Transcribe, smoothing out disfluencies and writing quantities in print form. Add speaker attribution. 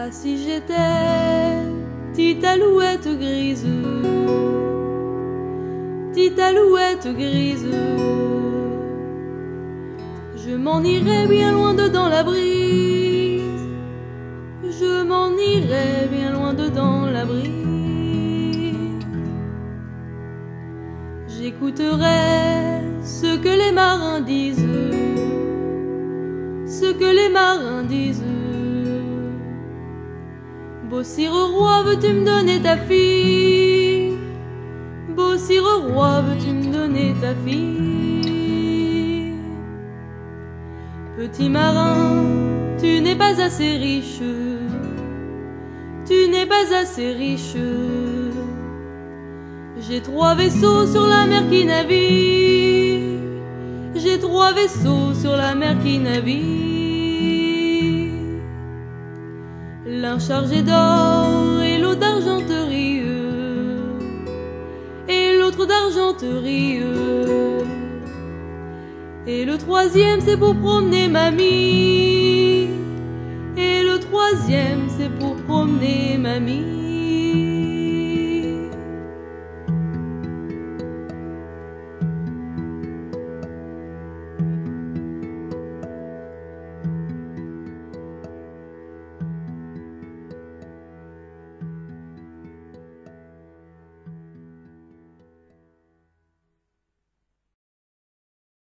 Speaker 1: Ah, si j'étais petite alouette grise, petite alouette grise, je m'en irais bien loin dedans la brise, je m'en irais bien loin dedans la brise. J'écouterais ce que les marins disent, ce que les marins disent. Beau sire roi, veux-tu me donner ta fille? Beau sire roi, veux-tu me donner ta fille? Petit marin, tu n'es pas assez riche, tu n'es pas assez riche. J'ai 3 vaisseaux sur la mer qui naviguent, j'ai 3 vaisseaux sur la mer qui naviguent. L'un chargé d'or et l'autre d'argenterie, et l'autre d'argenterie. Et le 3e c'est pour promener mamie, et le 3e c'est pour promener mamie.